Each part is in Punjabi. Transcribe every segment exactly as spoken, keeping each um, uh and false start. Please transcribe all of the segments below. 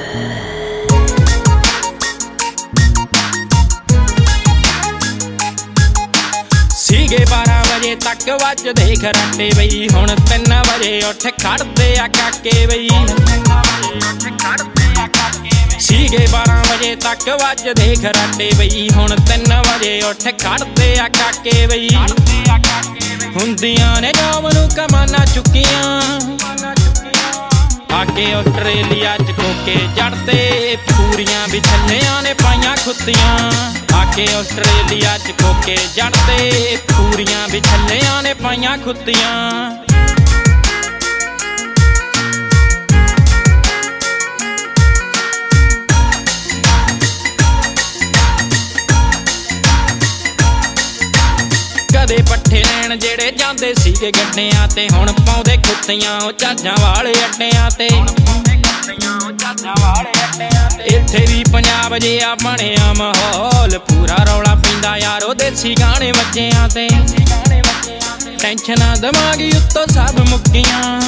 ਸੀਗੇ ਬਾਰਾਂ ਵਜੇ ਤੱਕ ਵੱਜਦੇ ਖਰਾਟੇ ਬਈ, ਹੁਣ ਤਿੰਨ ਵਜੇ ਉੱਠ ਖੜਦੇ ਆ ਕਾਕੇ ਬਈ। ਸੀਗੇ ਬਾਰਾਂ ਵਜੇ ਤੱਕ ਵੱਜਦੇ ਖਰਾਟੇ ਬਈ, ਹੁਣ ਤਿੰਨ ਵਜੇ ਉੱਠ ਖੜਦੇ ਆ ਕਾਕੇ ਬਈ। ਹੁੰਦੀਆਂ ਨੇ ਜੋਬ ਨੂੰ ਕਮਾਨਾਂ ਚੁੱਕੀਆਂ, ਆਕੇ ਆਸਟ੍ਰੇਲੀਆ ਚ ਕੋਕੇ ਜੜਦੇ, ਪੂਰੀਆਂ ਵੀ ਥੱਲਿਆਂ ਨੇ ਪਾਈਆਂ ਖੁੱਤੀਆਂ। ਆਕੇ ਆਸਟ੍ਰੇਲੀਆ ਚ ਕੋਕੇ ਜੜਦੇ, ਪੂਰੀਆਂ ਵੀ ਥੱਲਿਆਂ ਨੇ ਪਾਈਆਂ ਖੁੱਤੀਆਂ। ਕਦੇ ਪੱਠੇ ਲੈਣ ਜਿਹੜੇ ਜਾਂਦੇ ਸੀਗੇ ਗੱਡਿਆਂ ਤੇ, ਹੁਣ ਪਾਉਂਦੇ ਖੁੱਤੀਆਂ ਉਹ ਜਹਾਜ਼ਾਂ ਵਾਲੇ ਅੱਡਿਆਂ ਤੇ। ਇੱਥੇ ਵੀ ਪੰਜਾਬ ਜਿਹਾ ਬਣਿਆ ਮਾਹੌਲ, ਪੂਰਾ ਰੌਲਾ ਪੈਂਦਾ ਯਾਰੋ ਦੇਸੀ ਗਾਣੇ ਵੱਜਿਆਂ ਤੇ। ਟੈਨਸ਼ਨਾਂ ਦਿਮਾਗੀ ਉੱਤੋਂ ਸਭ ਮੁੱਕੀਆਂ,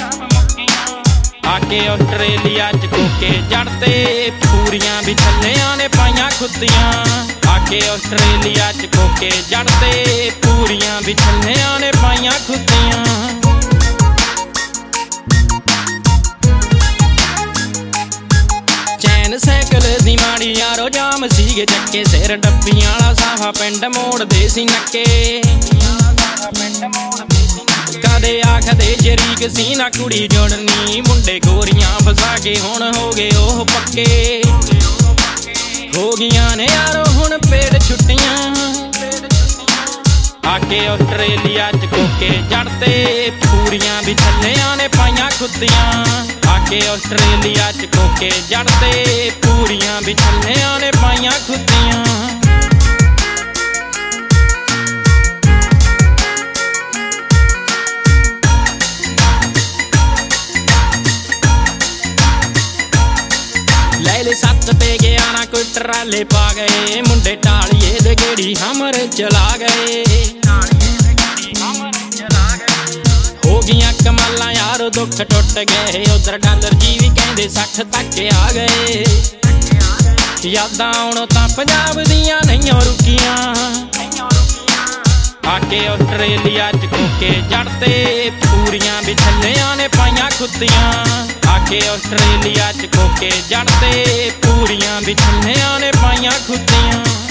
ਆਕੇ ਆਸਟ੍ਰੇਲੀਆ ਚ ਕੋਕੇ ਜੜਦੇ, ਪੂਰੀਆਂ ਵੀ ਥੱਲਿਆਂ ਨੇ ਪਾਈਆਂ ਖੁੱਤੀਆਂ। ਆਕੇ ਆਸਟ੍ਰੇਲੀਆ ਚ ਕੋਕੇ ਜੜਦੇ, ਪੂਰੀਆਂ ਵੀ ਥੱਲਿਆਂ ਨੇ ਪਾਈਆਂ ਖੁੱਤੀਆਂ। ਚੈਨ ਸਾਈਕਲ ਦੀ ਮਾੜੀ ਯਾਰੋ ਜਾਮ ਸੀਗੇ ਚੱਕੇ, ਸਿਰ ਡੱਬੀਆਂ ਵਾਲਾ ਸਾਫਾ ਪਿੰਡ ਮੋੜਦੇ ਸੀ ਨੱਕੇ। ਕਦੇ ਆਖਦੇ ਜਰੀਕ ਸੀ ਨਾ ਕੁੜੀ ਜੋੜਨੀ, ਮੁੰਡੇ ਗੋਰੀਆਂ ਫਸਾ ਕੇ ਹੁਣ ਹੋ ਗਏ ਉਹ ਪੱਕੇ। ਹੋ ਗਈਆਂ ਨੇ ਯਾਰੋ ਹੁਣ ਪੇੜ ਛੁੱਟੀਆਂ, ਆਕੇ ਆਸਟ੍ਰੇਲੀਆ ਚ ਕੋਕੇ ਜੜਦੇ, ਪੂਰੀਆਂ ਵੀ ਥੱਲਿਆਂ ਨੇ ਪਾਈਆਂ ਖੁੱਤੀਆਂ। ਆਕੇ ਆਸਟ੍ਰੇਲੀਆ ਚ ਕੋਕੇ ਜੜਦੇ, ਪੂਰੀਆਂ ਵੀ ਥੱਲਿਆਂ ਨੇ ਪਾਈਆਂ ਖੁੱਤੀਆਂ। ਲੈਲੇ ਸੱਤ ਤੇ ਗਿਆ ਨਾ ਕੋਈ ਟਰਾਲੇ ਪਾ ਗਏ, ਮੁੰਡੇ ਢਾਲੀਏ ਦੇ ਗੇੜੀ ਹਮਰੇ ਚਲਾ ਗਏ। ਹੋ ਗਈਆਂ ਕਮਾਲਾਂ ਯਾਰੋ ਦੁੱਖ ਟੁੱਟ ਗਏ, ਉਧਰ ਡਾਲਰ ਜੀ ਵੀ ਕਹਿੰਦੇ ਸੱਠ ਤੱਕ ਆ ਗਏ। ਯਾਦਾਂ ਆਉਣੋਂ ਤਾਂ ਪੰਜਾਬ ਦੀਆਂ ਨਹੀਂ ਰੁਕੀਆਂ, ਆਕੇ ਆਸਟ੍ਰੇਲੀਆ ਚ ਕੋਕੇ ਜੜਦੇ, ਪੂਰੀਆਂ ਵੀ ਥੱਲਿਆਂ ਨੇ ਪਾਈਆਂ ਖੁੱਤੀਆਂ। ਆਕੇ ਆਸਟ੍ਰੇਲੀਆ ਚ ਕੋਕੇ ਜੜਦੇ, ਪੂਰੀਆਂ ਵੀ ਥੱਲਿਆਂ ਨੇ ਪਾਈਆਂ ਖੁੱਤੀਆਂ।